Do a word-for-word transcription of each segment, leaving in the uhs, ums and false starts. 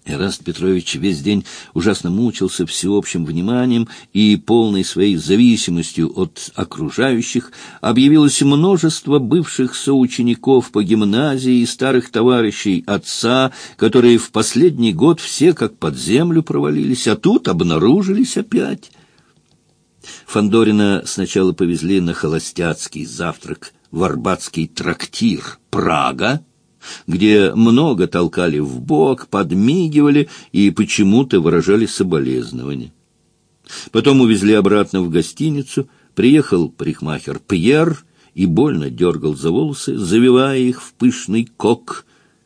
Эраст Петрович весь день ужасно мучился всеобщим вниманием и полной своей зависимостью от окружающих. Объявилось множество бывших соучеников по гимназии и старых товарищей отца, которые в последний год все как под землю провалились, а тут обнаружились опять. Фандорина сначала повезли на холостяцкий завтрак в арбатский трактир «Прага», где много толкали в бок, подмигивали и почему-то выражали соболезнования. Потом увезли обратно в гостиницу, приехал парикмахер Пьер и больно дергал за волосы, завивая их в пышный кок.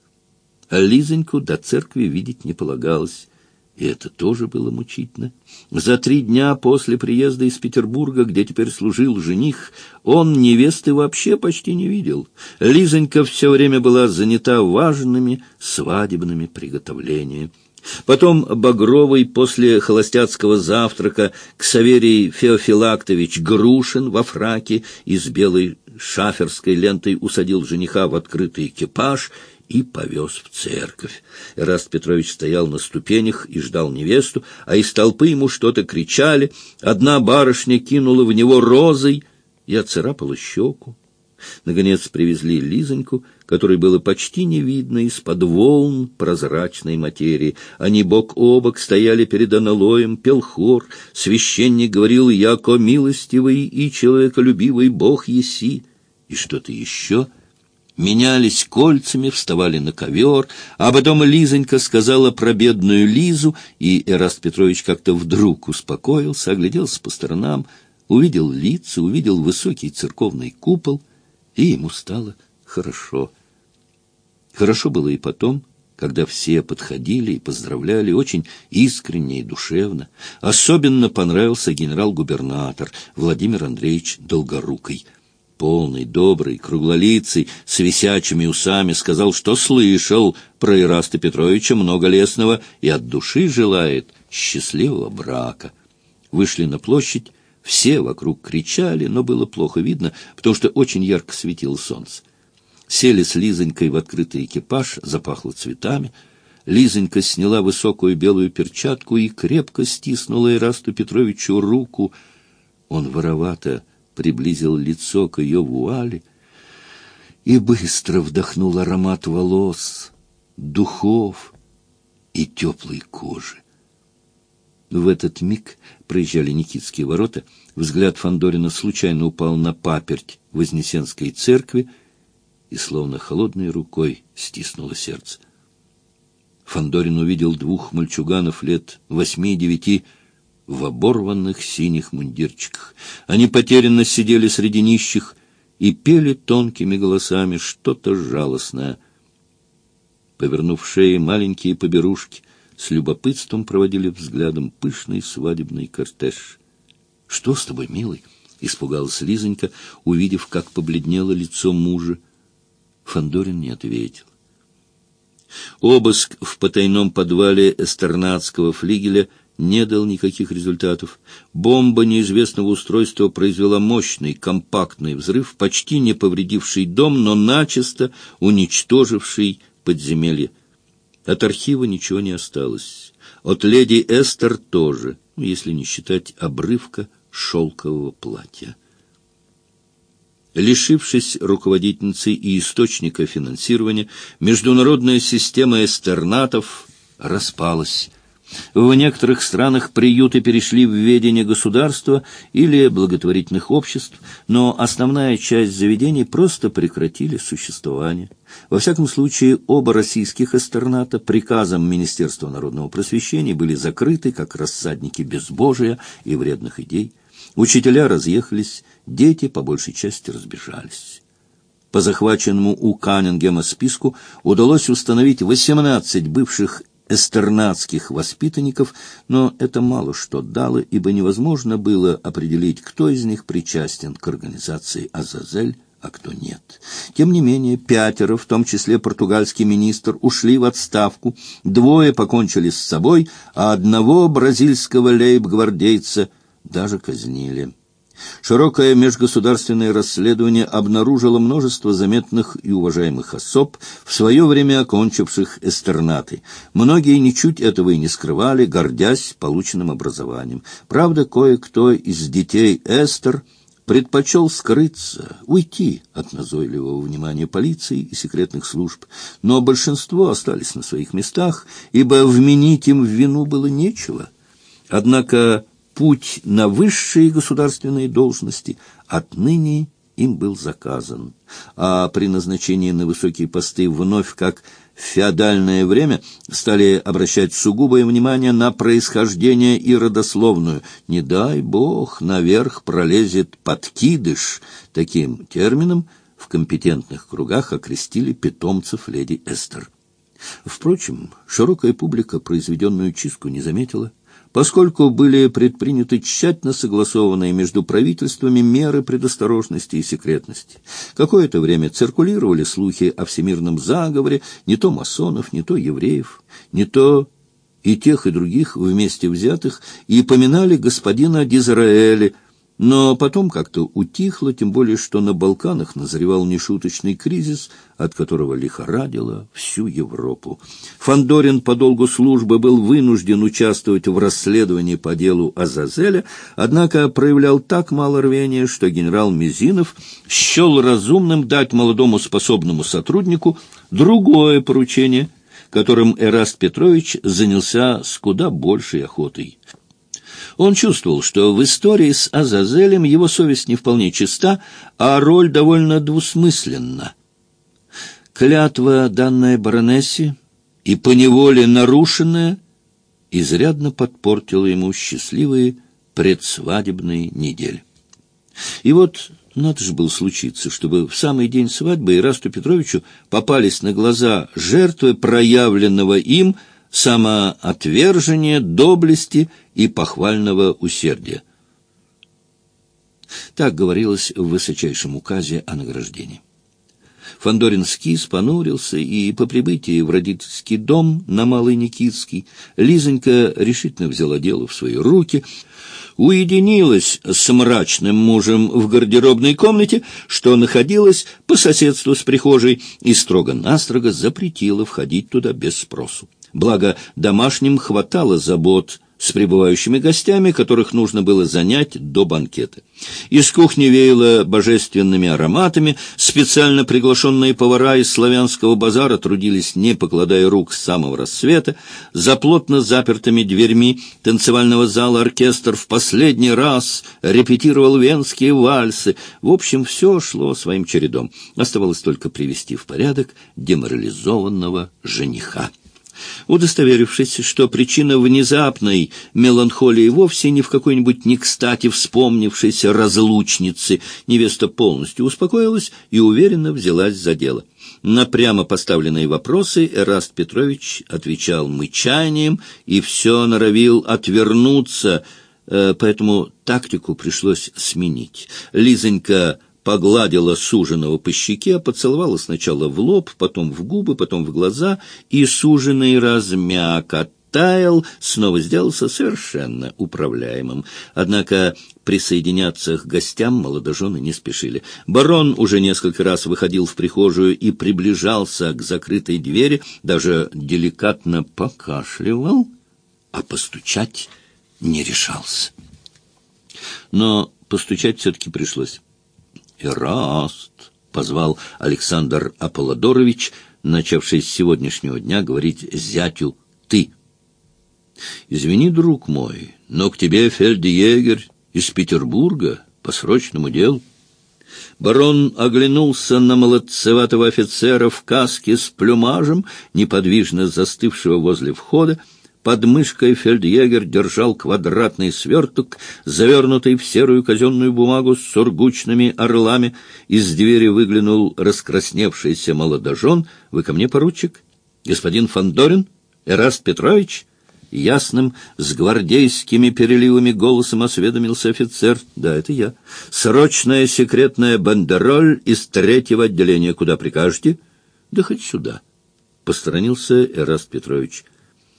А Лизоньку до церкви видеть не полагалось. И это тоже было мучительно. За три дня после приезда из Петербурга, где теперь служил жених, он невесты вообще почти не видел. Лизонька все время была занята важными свадебными приготовлениями. Потом Багровый после холостяцкого завтрака Ксаверий Феофилактович Грушин во фраке и с белой шаферской лентой усадил жениха в открытый экипаж и повез в церковь. Эраст Петрович стоял на ступенях и ждал невесту, а из толпы ему что-то кричали. Одна барышня кинула в него розой и отцарапала щеку. Наконец привезли Лизоньку, которой было почти не видно из-под волн прозрачной материи. Они бок о бок стояли перед аналоем, пел хор. Священник говорил: «Яко милостивый и человеколюбивый Бог еси», и что-то еще. Менялись кольцами, вставали на ковер, а потом Лизонька сказала про бедную Лизу, и Эраст Петрович как-то вдруг успокоился, огляделся по сторонам, увидел лица, увидел высокий церковный купол, и ему стало хорошо. Хорошо было и потом, когда все подходили и поздравляли очень искренне и душевно. Особенно понравился генерал-губернатор Владимир Андреевич Долгорукий. Полный, добрый, круглолицый, с висячими усами, сказал, что слышал про Эраста Петровича много лестного и от души желает счастливого брака. Вышли на площадь, все вокруг кричали, но было плохо видно, потому что очень ярко светило солнце. Сели с Лизонькой в открытый экипаж, запахло цветами. Лизонька сняла высокую белую перчатку и крепко стиснула Эрасту Петровичу руку. Он воровато приблизил лицо к ее вуале и быстро вдохнул аромат волос, духов и теплой кожи. В этот миг проезжали Никитские ворота, взгляд Фандорина случайно упал на паперть Вознесенской церкви и словно холодной рукой стиснуло сердце. Фандорин увидел двух мальчуганов лет восьми-девяти, в оборванных синих мундирчиках. Они потерянно сидели среди нищих и пели тонкими голосами что-то жалостное. Повернув шеи, маленькие поберушки с любопытством проводили взглядом пышный свадебный кортеж. — Что с тобой, милый? — испугалась Лизонька, увидев, как побледнело лицо мужа. Фандорин не ответил. Обыск в потайном подвале эстернадского флигеля не дал никаких результатов. Бомба неизвестного устройства произвела мощный, компактный взрыв, почти не повредивший дом, но начисто уничтоживший подземелье. От архива ничего не осталось. От леди Эстер тоже, если не считать обрывка шелкового платья. Лишившись руководительницы и источника финансирования, международная система эстернатов распалась. В некоторых странах приюты перешли в ведение государства или благотворительных обществ, но основная часть заведений просто прекратили существование. Во всяком случае, оба российских эстерната приказом Министерства народного просвещения были закрыты, как рассадники безбожия и вредных идей. Учителя разъехались, дети по большей части разбежались. По захваченному у Каннингема списку удалось установить восемнадцать бывших эстернадских воспитанников, но это мало что дало, ибо невозможно было определить, кто из них причастен к организации «Азазель», а кто нет. Тем не менее, пятеро, в том числе португальский министр, ушли в отставку, двое покончили с собой, а одного бразильского лейб-гвардейца даже казнили. Широкое межгосударственное расследование обнаружило множество заметных и уважаемых особ, в свое время окончивших эстернаты. Многие ничуть этого и не скрывали, гордясь полученным образованием. Правда, кое-кто из детей Эстер предпочел скрыться, уйти от назойливого внимания полиции и секретных служб, но большинство остались на своих местах, ибо вменить им в вину было нечего. Однако путь на высшие государственные должности отныне им был заказан, а при назначении на высокие посты вновь, как в феодальное время, стали обращать сугубое внимание на происхождение и родословную. Не дай бог, наверх пролезет подкидыш. Таким термином в компетентных кругах окрестили питомцев леди Эстер. Впрочем, широкая публика произведенную чистку не заметила, поскольку были предприняты тщательно согласованные между правительствами меры предосторожности и секретности. Какое-то время циркулировали слухи о всемирном заговоре не то масонов, не то евреев, не то и тех, и других вместе взятых, и поминали господина Дизраэля, но потом как-то утихло, тем более что на Балканах назревал нешуточный кризис, от которого лихорадило всю Европу. Фандорин по долгу службы был вынужден участвовать в расследовании по делу Азазеля, однако проявлял так мало рвения, что генерал Мизинов счел разумным дать молодому способному сотруднику другое поручение, которым Эраст Петрович занялся с куда большей охотой. Он чувствовал, что в истории с Азазелем его совесть не вполне чиста, а роль довольно двусмысленна. Клятва, данная баронессе и поневоле нарушенная, изрядно подпортила ему счастливые предсвадебные недели. И вот надо же было случиться, чтобы в самый день свадьбы Эрасту Петровичу попались на глаза жертвы проявленного им самоотвержения, доблести и похвального усердия. Так говорилось в высочайшем указе о награждении. Фандорин скис, понурился, и по прибытии в родительский дом на Малый Никитский Лизонька решительно взяла дело в свои руки, уединилась с мрачным мужем в гардеробной комнате, что находилась по соседству с прихожей, и строго-настрого запретила входить туда без спросу. Благо, домашним хватало забот с прибывающими гостями, которых нужно было занять до банкета. Из кухни веяло божественными ароматами, специально приглашенные повара из славянского базара трудились, не покладая рук, с самого рассвета. За плотно запертыми дверьми танцевального зала оркестр в последний раз репетировал венские вальсы. В общем, все шло своим чередом. Оставалось только привести в порядок деморализованного жениха. Удостоверившись, что причина внезапной меланхолии вовсе не в какой-нибудь не кстати вспомнившейся разлучнице, невеста полностью успокоилась и уверенно взялась за дело. На прямо поставленные вопросы Эраст Петрович отвечал мычанием и все норовил отвернуться, поэтому тактику пришлось сменить. Лизонька погладила суженого по щеке, поцеловала сначала в лоб, потом в губы, потом в глаза, и суженый размяк, оттаял, снова сделался совершенно управляемым. Однако присоединяться к гостям молодожены не спешили. Барон уже несколько раз выходил в прихожую и приближался к закрытой двери, даже деликатно покашливал, а постучать не решался. Но постучать все-таки пришлось. «Эраст!» — позвал Александр Аполлодорович, начавший с сегодняшнего дня говорить зятю «ты». «Извини, друг мой, но к тебе фельдъегерь из Петербурга по срочному делу». Барон оглянулся на молодцеватого офицера в каске с плюмажем, неподвижно застывшего возле входа. Под мышкой фельдъегер держал квадратный сверток, завернутый в серую казенную бумагу с сургучными орлами. Из двери выглянул раскрасневшийся молодожен. «Вы ко мне, поручик? Господин Фандорин? Эраст Петрович?» Ясным, с гвардейскими переливами голосом осведомился офицер. «Да, это я. Срочная секретная бандероль из третьего отделения. Куда прикажете?» «Да хоть сюда», — посторонился Эраст Петрович.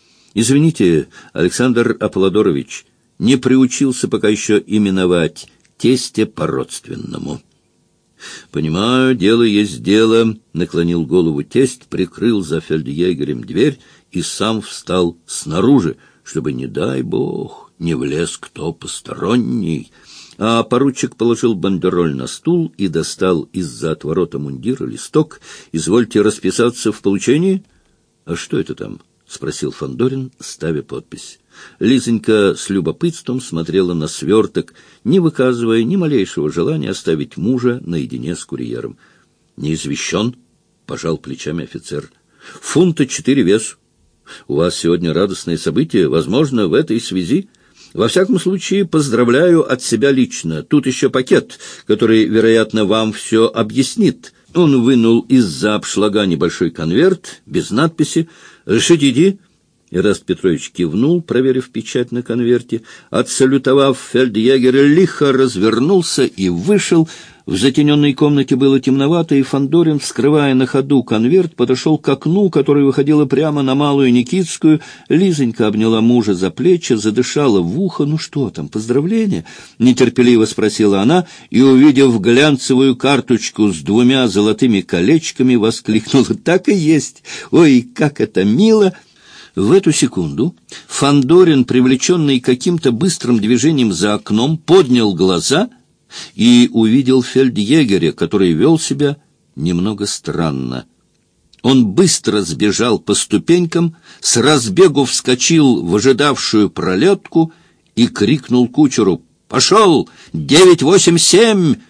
«Извините, Александр Аполлодорович, не приучился пока еще именовать тесте по-родственному. «Понимаю, дело есть дело», — наклонил голову тесть, прикрыл за фельдъегерем дверь и сам встал снаружи, чтобы, не дай бог, не влез кто посторонний. А поручик положил бандероль на стул и достал из-за отворота мундира листок. «Извольте расписаться в получении». «А что это там?» — спросил Фандорин, ставя подпись. Лизонька с любопытством смотрела на сверток, не выказывая ни малейшего желания оставить мужа наедине с курьером. «Не извещен?» — пожал плечами офицер. «Фунта четыре весу. У вас сегодня радостное событие, возможно, в этой связи. Во всяком случае, поздравляю от себя лично. Тут еще пакет, который, вероятно, вам все объяснит». Он вынул из-за обшлага небольшой конверт, без надписи. «Решите, иди». Ираст Петрович кивнул, проверив печать на конверте. Отсалютовав, фельдъегер лихо развернулся и вышел. В затененной комнате было темновато, и Фандорин, вскрывая на ходу конверт, подошел к окну, которое выходило прямо на Малую Никитскую. Лизонька обняла мужа за плечи, задышала в ухо. «Ну что там, поздравления?» — нетерпеливо спросила она, и, увидев глянцевую карточку с двумя золотыми колечками, воскликнула: «Так и есть! Ой, как это мило!» В эту секунду Фандорин, привлеченный каким-то быстрым движением за окном, поднял глаза и увидел фельдъегеря, который вел себя немного странно. Он быстро сбежал по ступенькам, с разбегу вскочил в ожидавшую пролетку и крикнул кучеру: «Пошел! девять восемь семь!»